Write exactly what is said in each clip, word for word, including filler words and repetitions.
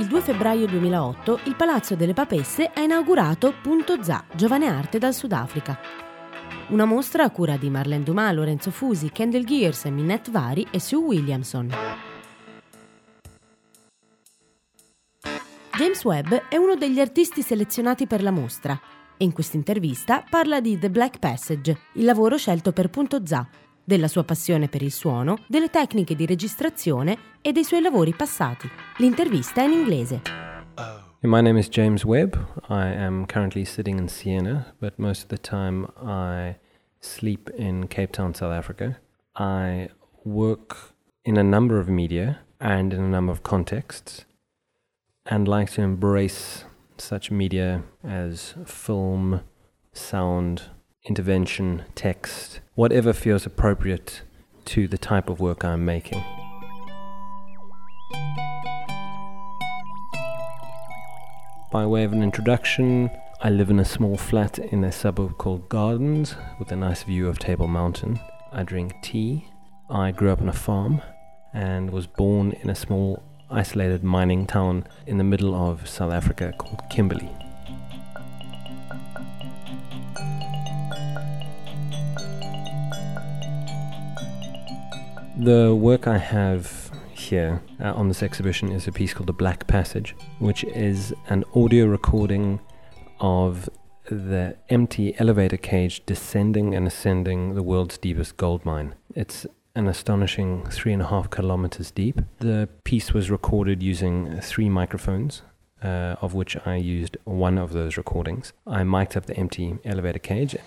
Il due febbraio duemilaotto il Palazzo delle Papesse ha inaugurato Punto Z, giovane arte dal Sudafrica. Una mostra a cura di Marlene Dumas, Lorenzo Fusi, Kendall Gears, Minette Vari e Sue Williamson. James Webb è uno degli artisti selezionati per la mostra e in questa intervista parla di The Black Passage, il lavoro scelto per Punto Z, della sua passione per il suono, delle tecniche di registrazione e dei suoi lavori passati. L'intervista è in inglese. My name is James Webb. I am currently sitting in Siena, but most of the time I sleep in Cape Town, South Africa. I work in a number of media and in a number of contexts, and like to embrace such media as film, sound, intervention, text, whatever feels appropriate to the type of work I'm making. By way of an introduction, I live in a small flat in a suburb called Gardens with a nice view of Table Mountain. I drink tea. I grew up on a farm and was born in a small isolated mining town in the middle of South Africa called Kimberley. The work I have here uh, on this exhibition is a piece called The Black Passage, which is an audio recording of the empty elevator cage descending and ascending the world's deepest gold mine. It's an astonishing three and a half kilometers deep. The piece was recorded using three microphones, uh, of which I used one of those recordings. I mic'd up the empty elevator cage,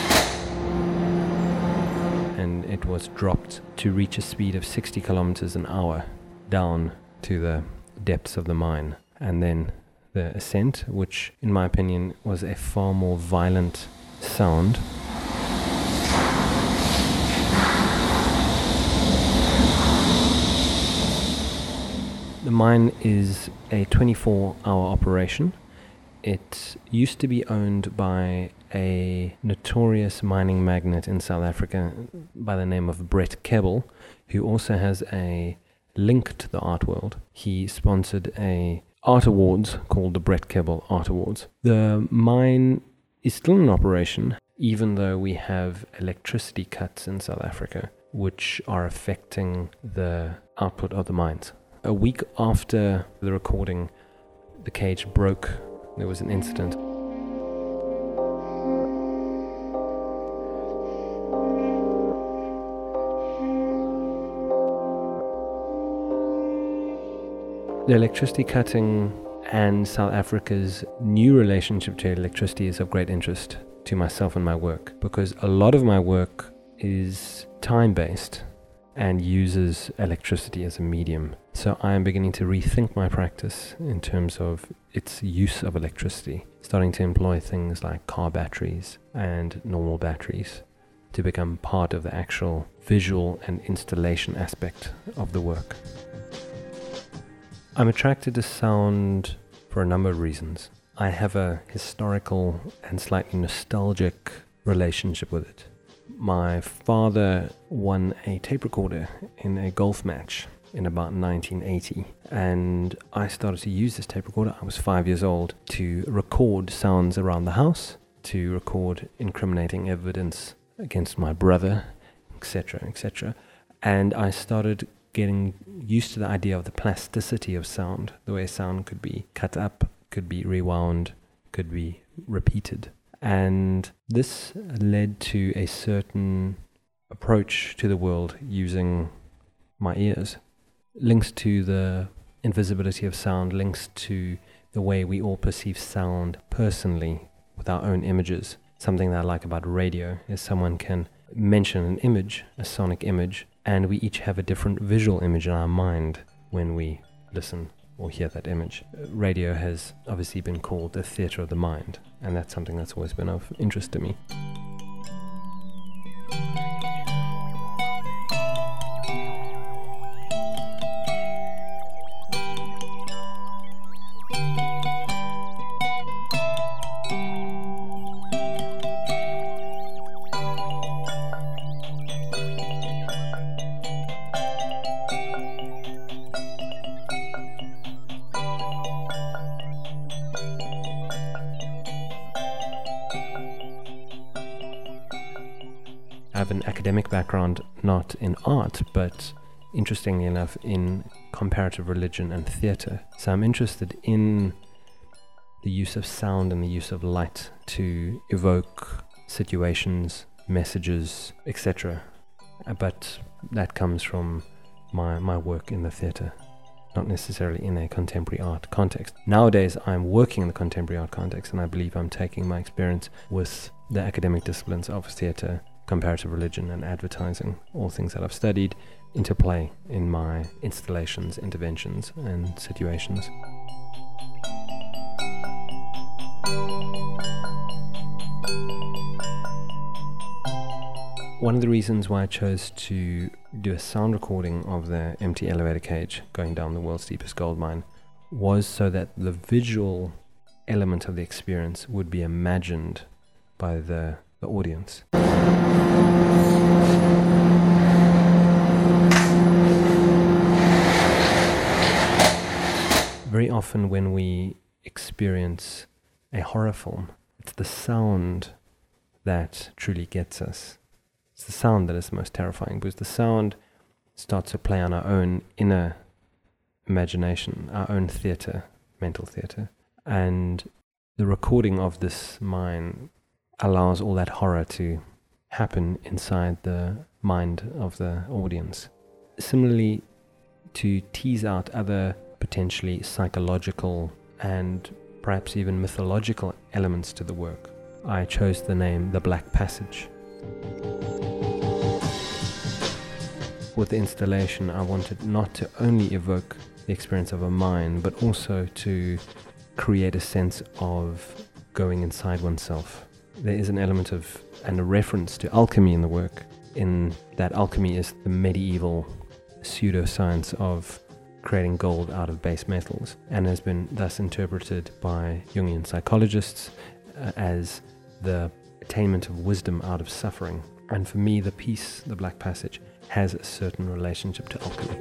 and it was dropped to reach a speed of sixty kilometers an hour down to the depths of the mine. And then the ascent, which in my opinion was a far more violent sound. The mine is a twenty-four hour operation. It used to be owned by a notorious mining magnate in South Africa by the name of Brett Keble, who also has a link to the art world. He sponsored a art awards called the Brett Keble Art Awards. The mine is still in operation, even though we have electricity cuts in South Africa, which are affecting the output of the mines. A week after the recording, the cage broke. There was an incident. The electricity cutting and South Africa's new relationship to electricity is of great interest to myself and my work, because a lot of my work is time-based and uses electricity as a medium. So I am beginning to rethink my practice in terms of its use of electricity, starting to employ things like car batteries and normal batteries to become part of the actual visual and installation aspect of the work. I'm attracted to sound for a number of reasons. I have a historical and slightly nostalgic relationship with it. My father won a tape recorder in a golf match in about nineteen eighty, and I started to use this tape recorder. I was five years old to record sounds around the house, to record incriminating evidence against my brother, et cetera, et cetera. And I started getting used to the idea of the plasticity of sound, the way sound could be cut up, could be rewound, could be repeated. And this led to a certain approach to the world using my ears. Links to the invisibility of sound, links to the way we all perceive sound personally with our own images. Something that I like about radio is someone can mention an image, a sonic image, and we each have a different visual image in our mind when we listen or hear that image. Radio has obviously been called the theatre of the mind, and that's something that's always been of interest to me. have an academic background, not in art, but interestingly enough, in comparative religion and theatre. So I'm interested in the use of sound and the use of light to evoke situations, messages, et cetera. But that comes from my, my work in the theatre, not necessarily in a contemporary art context. Nowadays, I'm working in the contemporary art context, and I believe I'm taking my experience with the academic disciplines of theatre, comparative religion, and advertising, all things that I've studied, into play in my installations, interventions, and situations. One of the reasons why I chose to do a sound recording of the empty elevator cage going down the world's deepest gold mine was so that the visual element of the experience would be imagined by the, the audience. Very often when we experience a horror film, it's the sound that truly gets us. It's the sound that is the most terrifying, because the sound starts to play on our own inner imagination, our own theatre, mental theatre. And the recording of this mine allows all that horror to happen inside the mind of the audience. Similarly, to tease out other potentially psychological and perhaps even mythological elements to the work, I chose the name The Black Passage. With the installation, I wanted not to only evoke the experience of a mine, but also to create a sense of going inside oneself. There is an element of, and a reference to alchemy in the work, in that alchemy is the medieval pseudoscience of creating gold out of base metals, and has been thus interpreted by Jungian psychologists uh, as the attainment of wisdom out of suffering. And for me, the piece, The Black Passage, has a certain relationship to alchemy.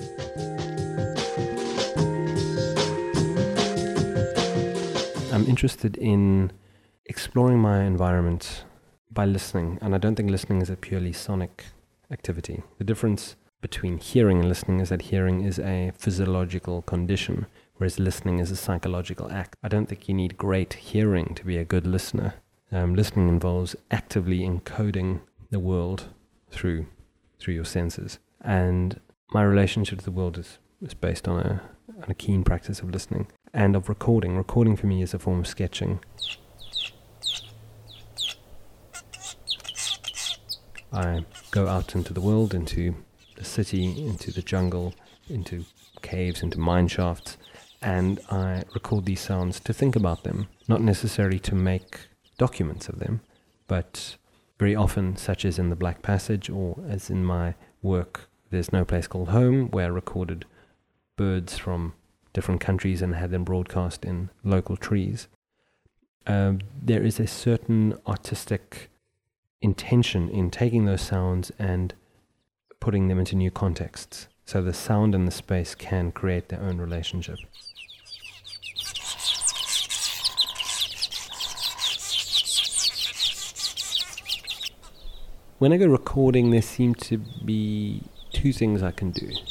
I'm interested in exploring my environment by listening, and I don't think listening is a purely sonic activity. The difference between hearing and listening is that hearing is a physiological condition, whereas listening is a psychological act. I don't think you need great hearing to be a good listener. Um, listening involves actively encoding the world through through your senses. And my relationship to the world is, is based on a, on a keen practice of listening and of recording. Recording for me is a form of sketching. I go out into the world, into the city, into the jungle, into caves, into mine shafts, and I record these sounds to think about them, not necessarily to make documents of them, but very often, such as in The Black Passage, or as in my work, There's No Place Called Home, where I recorded birds from different countries and had them broadcast in local trees. Um, there is a certain artistic intention in taking those sounds and putting them into new contexts, so the sound and the space can create their own relationship. When I go recording, there seem to be two things I can do.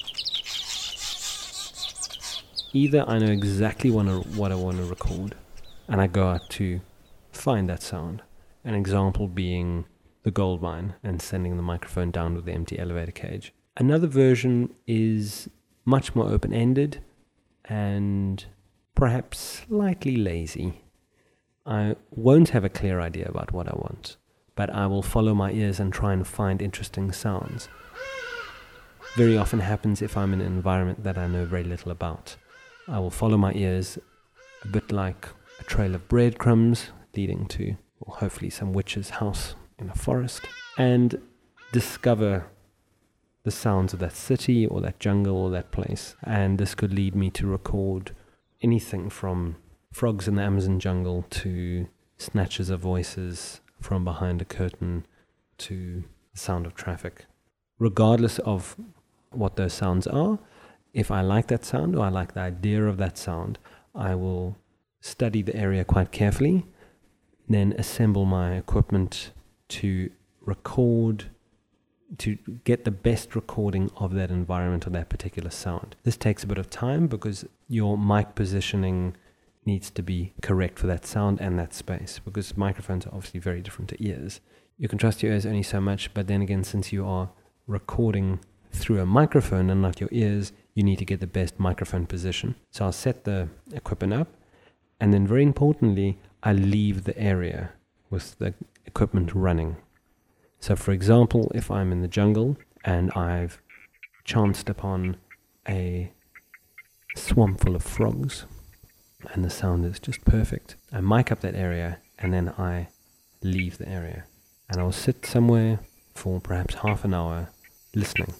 Either I know exactly what I, what I want to record, and I go out to find that sound. An example being the gold mine and sending the microphone down with the empty elevator cage. Another version is much more open-ended and perhaps slightly lazy. I won't have a clear idea about what I want, but I will follow my ears and try and find interesting sounds. Very often happens if I'm in an environment that I know very little about. I will follow my ears, a bit like a trail of breadcrumbs leading to, well, hopefully, some witch's house in a forest, and discover the sounds of that city or that jungle or that place. And this could lead me to record anything from frogs in the Amazon jungle to snatches of voices from behind a curtain to the sound of traffic. Regardless of what those sounds are, if I like that sound or I like the idea of that sound, I will study the area quite carefully, then assemble my equipment to record to get the best recording of that environment or that particular sound. This takes a bit of time because your mic positioning needs to be correct for that sound and that space, because microphones are obviously very different to ears. You can trust your ears only so much, but then again, since you are recording through a microphone and not your ears, you need to get the best microphone position. So I'll set the equipment up, and then very importantly, I leave the area with the equipment running. So for example, if I'm in the jungle and I've chanced upon a swamp full of frogs and the sound is just perfect, I mic up that area and then I leave the area. And I'll sit somewhere for perhaps half an hour listening.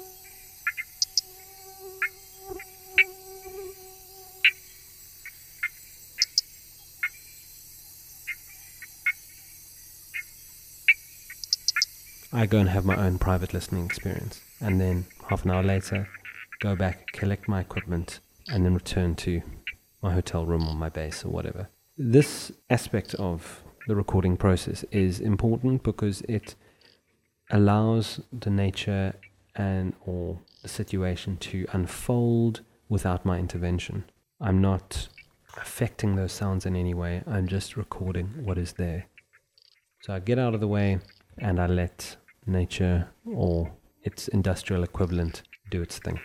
I go and have my own private listening experience, and then half an hour later go back, collect my equipment, and then return to my hotel room or my base or whatever. This aspect of the recording process is important because it allows the nature and or the situation to unfold without my intervention. I'm not affecting those sounds in any way. I'm just recording what is there. So I get out of the way and I let nature or its industrial equivalent do its thing.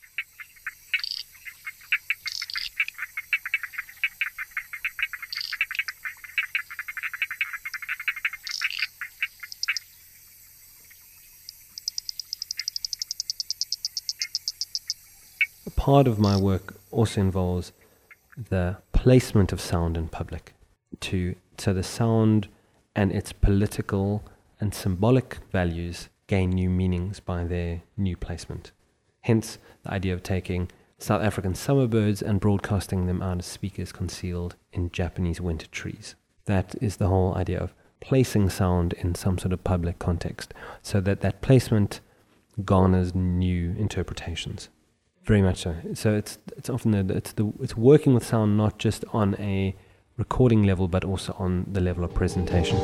A part of my work also involves the placement of sound in public, to so the sound and its political and symbolic values gain new meanings by their new placement. Hence, the idea of taking South African summer birds and broadcasting them out as speakers concealed in Japanese winter trees. That is the whole idea of placing sound in some sort of public context, so that that placement garners new interpretations. Very much so. So it's it's often the, it's the it's working with sound not just on a recording level, but also on the level of presentation.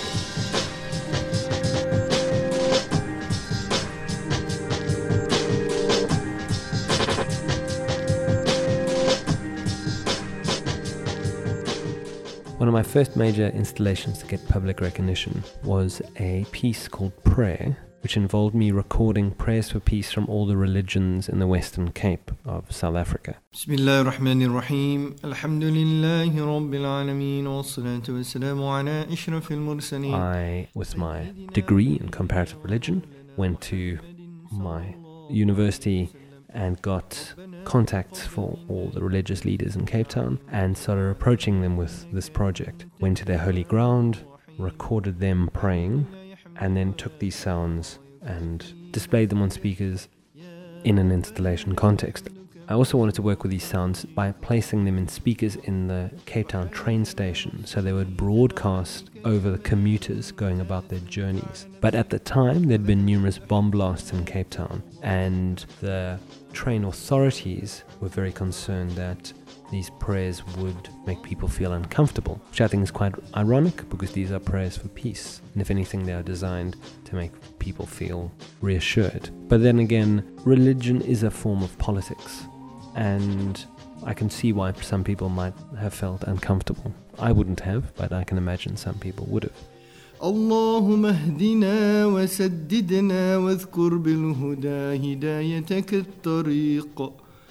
One of my first major installations to get public recognition was a piece called Prayer, which involved me recording prayers for peace from all the religions in the Western Cape of South Africa. Bismillah ar-Rahman ar-Rahim. Alhamdulillahi Rabbil Alameen. Wassalatu wassalamu ala ashrafil mursaleen. I, with my degree in comparative religion, went to my university and got contacts for all the religious leaders in Cape Town and started approaching them with this project. Went to their holy ground, recorded them praying, and then took these sounds and displayed them on speakers in an installation context. I also wanted to work with these sounds by placing them in speakers in the Cape Town train station, so they would broadcast over the commuters going about their journeys. But at the time, there'd been numerous bomb blasts in Cape Town, and the train authorities were very concerned that these prayers would make people feel uncomfortable, which I think is quite ironic because these are prayers for peace. And if anything, they are designed to make people feel reassured. But then again, religion is a form of politics, and I can see why some people might have felt uncomfortable. I wouldn't have, but I can imagine some people would have. اللهم اهدنا وسددنا واذكر بالهدى هدايتك الطريق.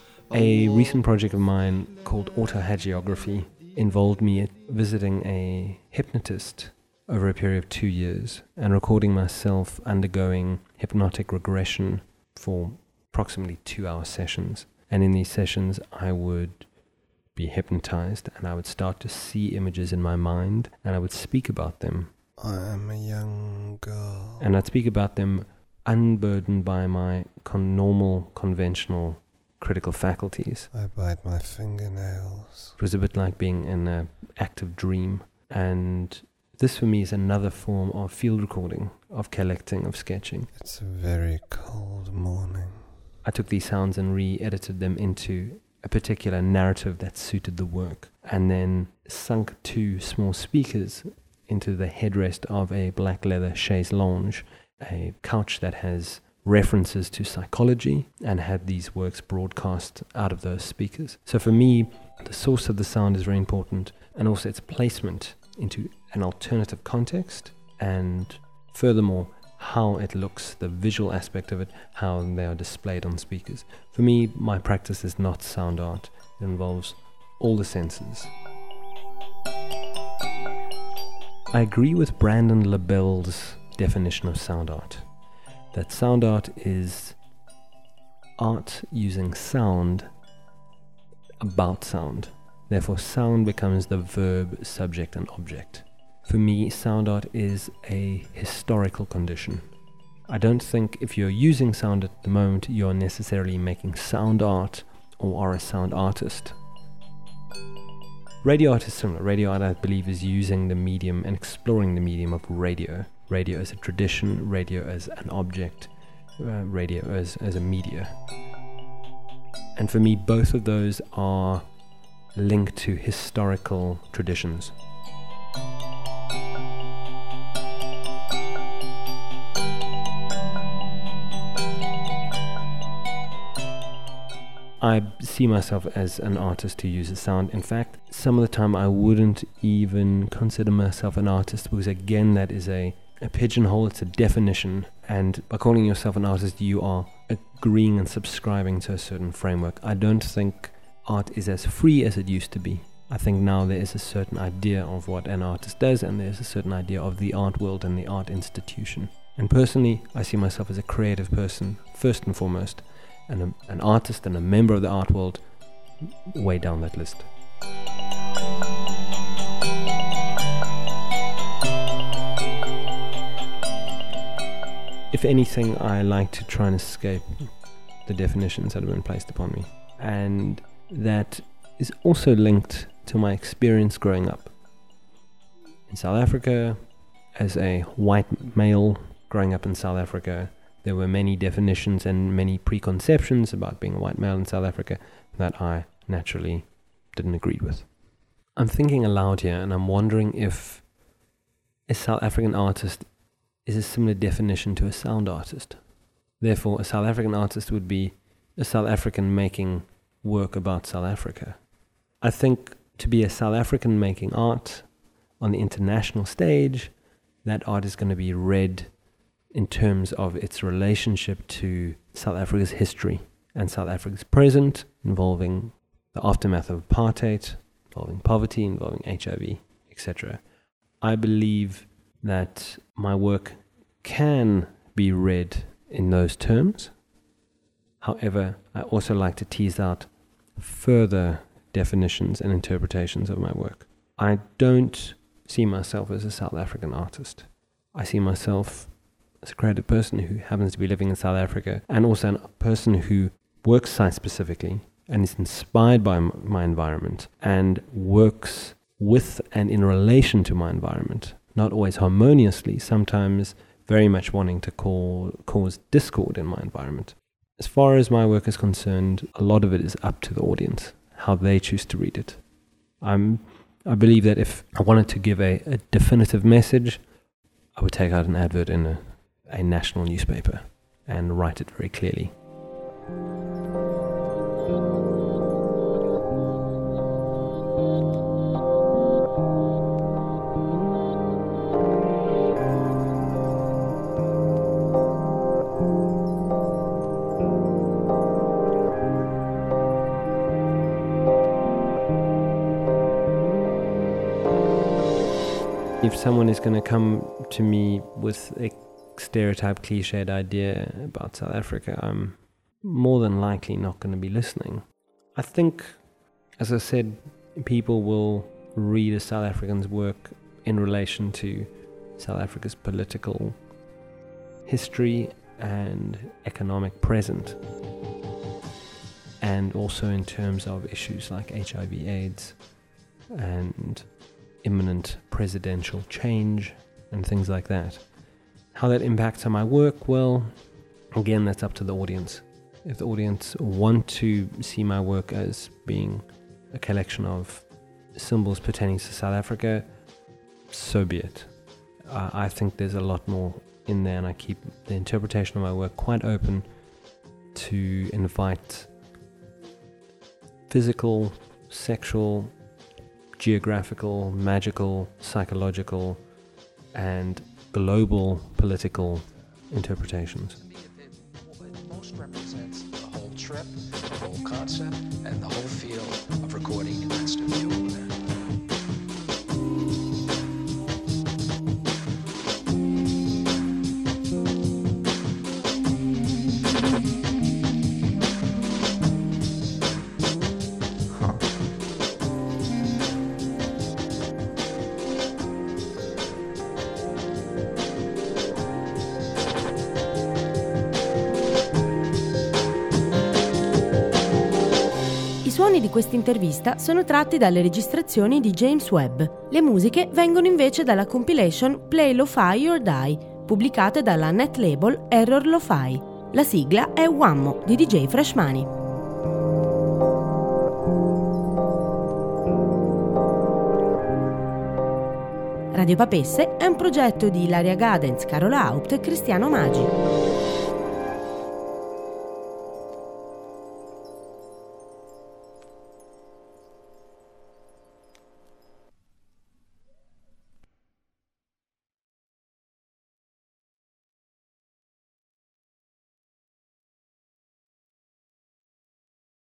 A recent project of mine called autohagiography involved me visiting a hypnotist over a period of two years and recording myself undergoing hypnotic regression for approximately two-hour sessions. And in these sessions, I would be hypnotized and I would start to see images in my mind and I would speak about them. I am a young girl. And I'd speak about them unburdened by my con- normal, conventional critical faculties. I bite my fingernails. It was a bit like being in an active dream. And this for me is another form of field recording, of collecting, of sketching. It's a very cold morning. I took these sounds and re-edited them into a particular narrative that suited the work, and then sunk two small speakers into the headrest of a black leather chaise lounge a couch that has references to psychology and had these works broadcast out of those speakers. So for me, the source of the sound is very important, and also its placement into an alternative context, and furthermore, how it looks, the visual aspect of it, how they are displayed on speakers. For me, my practice is not sound art. It involves all the senses. I agree with Brandon LaBelle's definition of sound art, that sound art is art using sound about sound. Therefore, sound becomes the verb, subject, and object. For me, sound art is a historical condition. I don't think if you're using sound at the moment, you're necessarily making sound art or are a sound artist. Radio art is similar. Radio art, I believe, is using the medium and exploring the medium of radio. Radio as a tradition, radio as an object, uh, radio as, as a media. And for me, both of those are linked to historical traditions. I see myself as an artist who uses sound. In fact, some of the time I wouldn't even consider myself an artist, because again, that is a, a pigeonhole, it's a definition, and by calling yourself an artist, you are agreeing and subscribing to a certain framework. I don't think art is as free as it used to be. I think now there is a certain idea of what an artist does, and there's a certain idea of the art world and the art institution. And personally, I see myself as a creative person, first and foremost, and a, an artist and a member of the art world way down that list. If anything, I like to try and escape the definitions that have been placed upon me. And that is also linked to my experience growing up. In South Africa, as a white male growing up in South Africa, there were many definitions and many preconceptions about being a white male in South Africa that I naturally didn't agree with. I'm thinking aloud here, and I'm wondering if a South African artist is a similar definition to a sound artist. Therefore, a South African artist would be a South African making work about South Africa. I think to be a South African making art on the international stage, that art is going to be read in terms of its relationship to South Africa's history and South Africa's present, involving the aftermath of apartheid, involving poverty, involving H I V, et cetera. I believe that my work can be read in those terms. However, I also like to tease out further definitions and interpretations of my work. I don't see myself as a South African artist. I see myself as a creative person who happens to be living in South Africa, and also a person who works site-specifically and is inspired by m- my environment and works with and in relation to my environment, not always harmoniously, sometimes very much wanting to call, cause discord in my environment. As far as my work is concerned, a lot of it is up to the audience, how they choose to read it. I'm, I believe that if I wanted to give a, a definitive message, I would take out an advert in a a national newspaper and write it very clearly. If someone is going to come to me with a stereotype, cliched idea about South Africa, I'm more than likely not going to be listening. I think, as I said, people will read a South African's work in relation to South Africa's political history and economic present, and also in terms of issues like H I V AIDS and imminent presidential change and things like that. How that impacts on my work, well, again, that's up to the audience. If the audience want to see my work as being a collection of symbols pertaining to South Africa, so be it. Uh, I think there's a lot more in there, and I keep the interpretation of my work quite open to invite physical, sexual, geographical, magical, psychological, and global political interpretations. It most represents the whole trip, the whole concept, and the whole feel of recording in that studio over there. I suoni di questa intervista sono tratti dalle registrazioni di James Webb. Le musiche vengono invece dalla compilation Play Lo-Fi or Die, pubblicate dalla net label Error Lo-Fi. La sigla è Whammo di D J Fresh Money. Radio Papesse è un progetto di Ilaria Gadens, Carola Haupt e Cristiano Maggi.